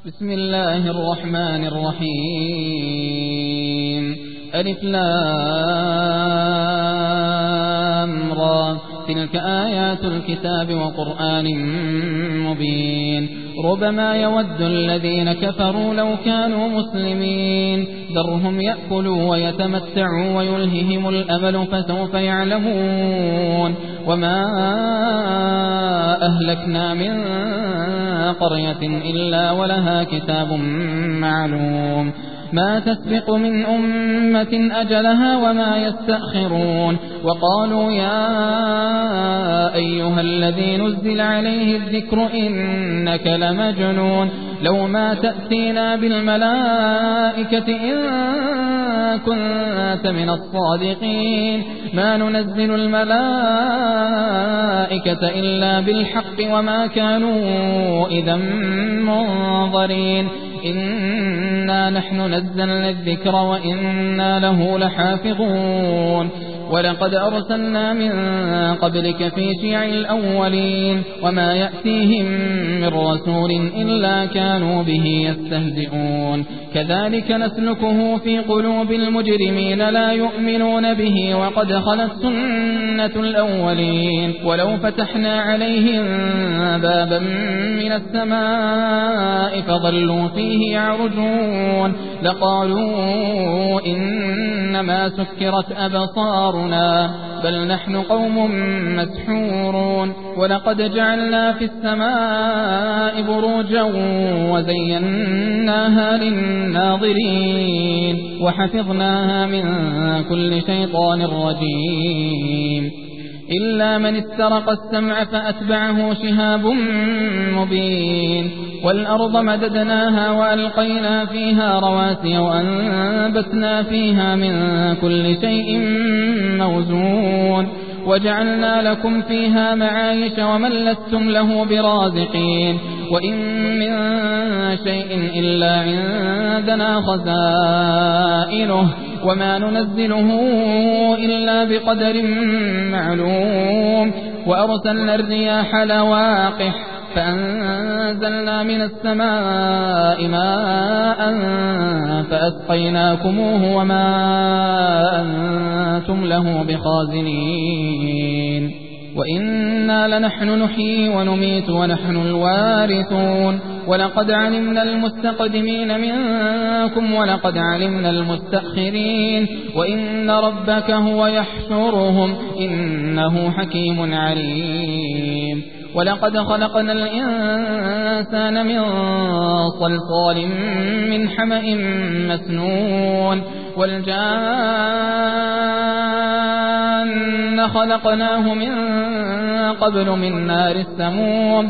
بسم الله الرحمن الرحيم. ألف لام را، تلك آيات الكتاب وقرآن مبين. ربما يود الذين كفروا لو كانوا مسلمين، ذرهم يأكلوا ويتمتعوا ويلههم الأمل فسوف يعلمون. وما أهلكنا من قرية إلا ولها كتاب معلوم، ما تسبق من أمة أجلها وما يستأخرون. وقالوا يا أيها الذي نزل عليه الذكر إنك لمجنون، لو ما تأتينا بالملائكة إن كنت من الصادقين، ما ننزل الملائكة إلا بالحق وما كانوا إذا منظرين. إنا نحن نزلنا الذكر وإنا له لحافظون. ولقد أرسلنا من قبلك في شيع الأولين، وما يأتيهم من رسول إلا كانوا به يستهزئون. كذلك نسلكه في قلوب المجرمين لا يؤمنون به، وقد خلت سنة الأولين. ولو فتحنا عليهم بابا من السماء فظلوا فيه يعرجون لقالوا إنما سكرت أبصارنا بل نحن قوم مسحورون. ولقد جعلنا في السماء بروجا وزيناها للناظرين وحفظناها من كل شيطان رجيم، إلا من استرق السمع فأتبعه شهاب مبين. والأرض مددناها وألقينا فيها رواسي وأنبتنا فيها من كل شيء موزون، وجعلنا لكم فيها معايش ومن لستم له برازقين. وإن من شيء إلا عندنا خزائنه وما ننزله إلا بقدر معلوم. وأرسلنا الرياح لواقح فأنزلنا من السماء ماء فأسقيناكموه وما أنتم له بخازنين. وإنا لنحن نحيي ونميت ونحن الوارثون. ولقد علمنا المستقدمين منكم ولقد علمنا المستأخرين، وإن ربك هو يحشرهم إنه حكيم عليم. ولقد خلقنا الإنسان من صلصال من حمأ مسنون، والجان خلقناه من قبل من نار السموم.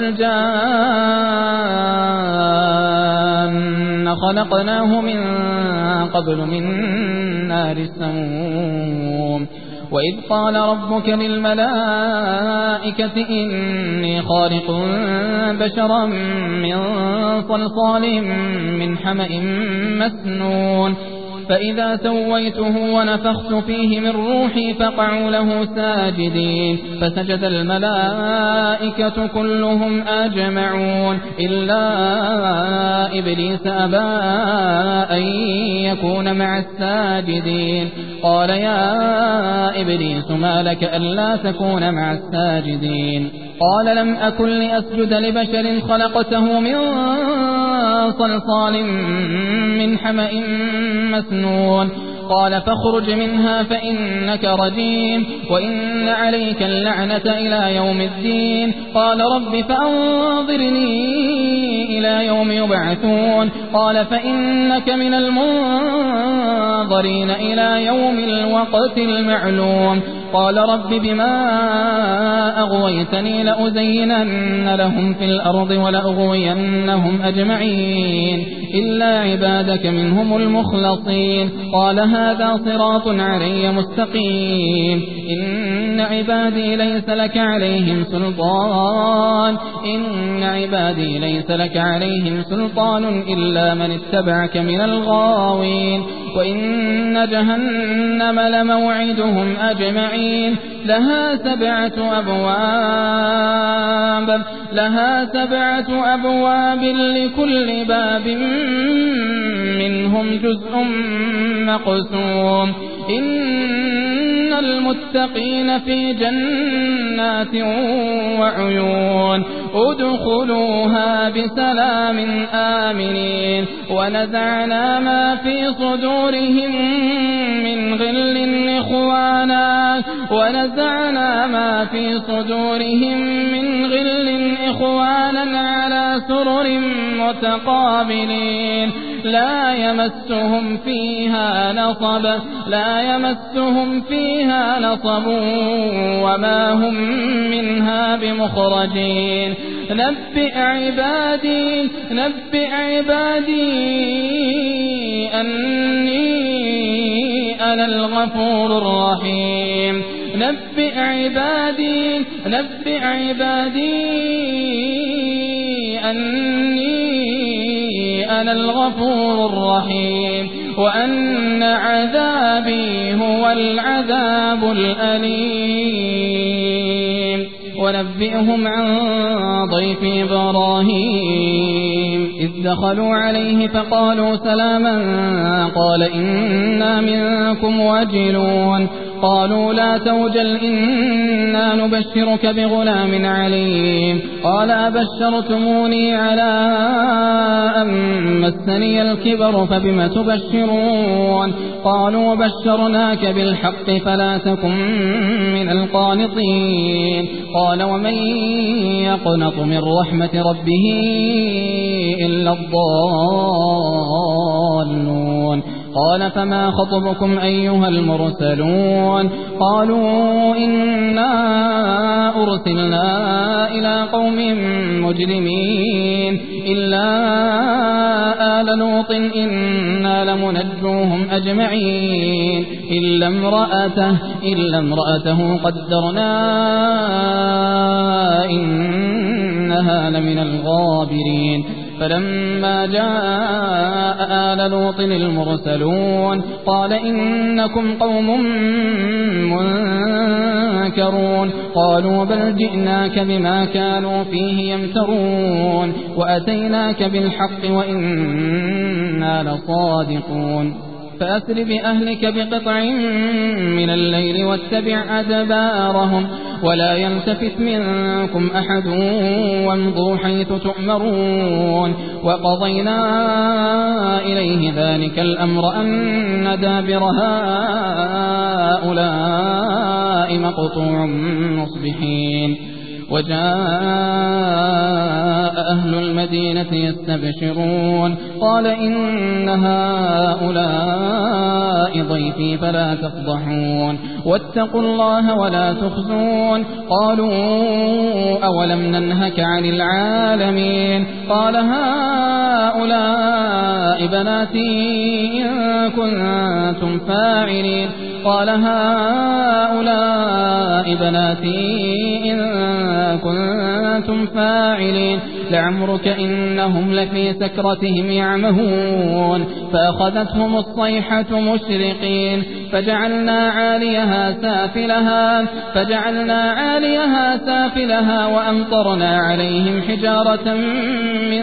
والجان خلقناه من قبل من نار السموم. وإذ قال ربك للملائكة إني خالق بشرا من صلصال من حمأ مسنون، فإذا سويته ونفخت فيه من روحي فقعوا له ساجدين، فسجد الملائكة كلهم أجمعون إلا إبليس أبى أن يكون مع الساجدين. قال يا إبليس ما لك ألا تكون مع الساجدين؟ قال لم أكن لأسجد لبشر خلقته من صلصال من حمأ مسنون. قال فاخرج منها فإنك رجيم وإن عليك اللعنة إلى يوم الدين. قال رب فأنظرني إلى يوم يبعثون. قال فإنك من المنظرين إلى يوم الوقت المعلوم. قال رب بما أغويتني لأزينن لهم في الأرض ولأغوينهم أجمعين إلا عبادك منهم المخلصين. قال هذا صراط علي مستقيم. إن عبادي ليس لك عليهم سلطان إلا من اتبعك من الغاوين. وإن جهنم لموعدهم أجمعين أجمعين لها سبعة أبواب لكل باب منهم جزء مقسوم إن المتقين في جنات وعيون ادخلوها بسلام آمنين ونزعنا ما في صدورهم من غل إخوانا على سرر متقابلين لا يمسهم فيها نصب وما هم منها بمخرجين نبئ عبادي أني أنا الغفور الرحيم نبئ عبادي أني أنا الغفور الرحيم وأن عذابي هو العذاب الأليم ونبئهم عن ضيف إبراهيم إذ دخلوا عليه فقالوا سلاما قال إنا منكم وجلون قالوا لا توجل إنا نبشرك بغلام عليم قال أبشرتموني على أن مسني الكبر فبم تبشرون قالوا بشرناك بالحق فلا تكن من القانطين قال ومن يقنط من رحمة ربه إلا الضالون قال فما خطبكم أيها المرسلون قالوا إنا أرسلنا إلى قوم مجرمين إلا آل لوط إنا لمنجوهم أجمعين إلا امرأته قدرنا إنها لمن الغابرين فلما جاء آل لوط المرسلون قال إنكم قوم منكرون قالوا بل جئناك بما كانوا فيه يمترون وأتيناك بالحق وإنا لصادقون فأسر بأهلك بقطع من الليل واتبع أدبارهم ولا يلتفت منكم أحد وامضوا حيث تؤمرون وقضينا إليه ذلك الأمر أن دابر هؤلاء مقطوع مصبحين وجاء أهل المدينة يستبشرون قال إن هؤلاء ضيفي فلا تفضحون واتقوا الله ولا تخزون قالوا أولم ننهك عن العالمين قال هؤلاء بناتي إن كنتم فاعلين قال هؤلاء بناتي إن كنتم فاعلين لعمرك إنهم لفي سكرتهم يعمهون فأخذتهم الصيحة مشرقين فجعلنا عاليها سافلها وأمطرنا عليهم حجارة من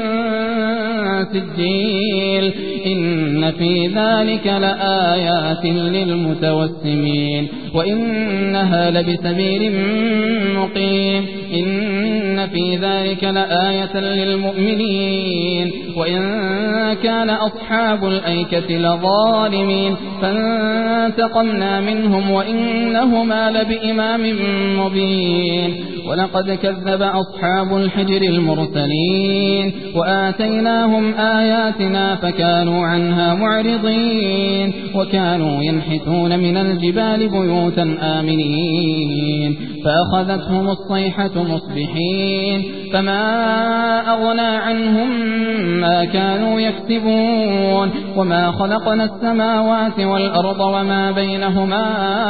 سجيل إن في ذلك لآيات للمتوسمين وإنها لبسبيل مقيم إن في ذلك لآية للمؤمنين وإن كان أصحاب الأيكة لظالمين فانتقمنا منهم وإنهما لبإمام مبين ولقد كذب أصحاب الحجر المرسلين وآتيناهم آياتنا فكانوا عنها معرضين وكانوا ينحتون من الجبال بيوتا آمنين فأخذتهم الصيحة مصبحين فما أغنى عنهم ما كانوا يكسبون وما خلقنا السماوات والأرض وما بينهما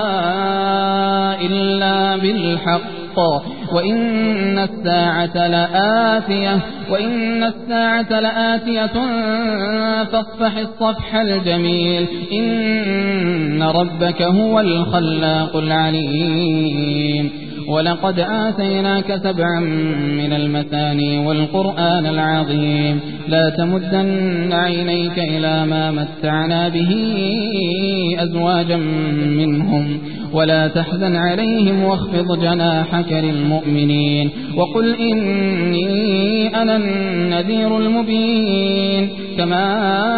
إلا بالحق وإن الساعة لآتية فاصفح الصفح الجميل إن إن ربك هو الخلاق العليم ولقد آتيناك 7 من المثاني والقرآن العظيم لا تمدن عينيك إلى ما متعنا به أزواجا منهم ولا تحزن عليهم واخفض جناحك للمؤمنين وقل إني أنا النذير المبين كما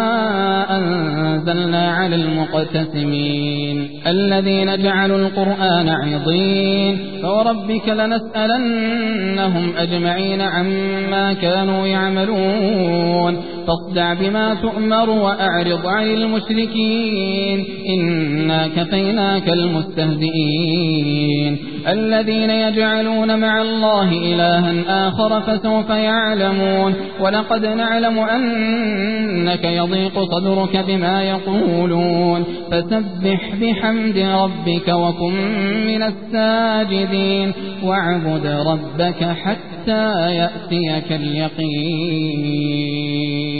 أنزلنا على المقتسمين الذين جعلوا القرآن عضين فوربك لنسألنهم أجمعين عما كانوا يعملون فاصدع بما تؤمر وأعرض عن المشركين إنا كفيناك المستهزئين الذين يجعلون مع الله إلها آخر فسوف يعلمون ولقد نعلم أنك يضيق صدرك بما يقولون فسبح بحمد ربك وكن من الساجدين واعبد ربك حتى يأتيك اليقين